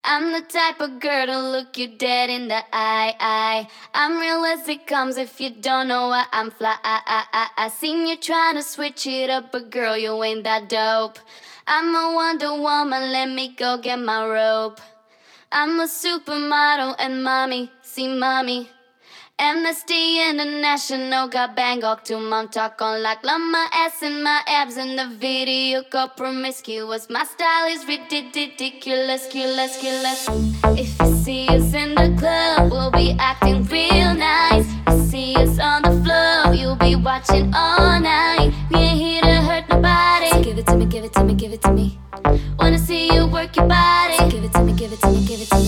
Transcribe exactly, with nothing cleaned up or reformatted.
I'm the type of girl to look you dead in the eye, eye. I'm real as it comes if you don't know why I'm fly. I, I, I, I seen you trying to switch it up, but girl, you ain't that dope. I'm a Wonder Woman, let me go get my rope. I'm a supermodel and mommy, see mommy. Amnesty International got Bangkok to Montauk on like love my ass and my abs in the video go promiscuous. My style is ridiculous, ridiculous, ridiculous. If you see us in the club, we'll be acting real nice. You see us on the floor, you'll be watching all night. We ain't here to hurt nobody. So give it to me, give it to me, give it to me. Wanna see you work your body. So give it to me, give it to me, give it to me.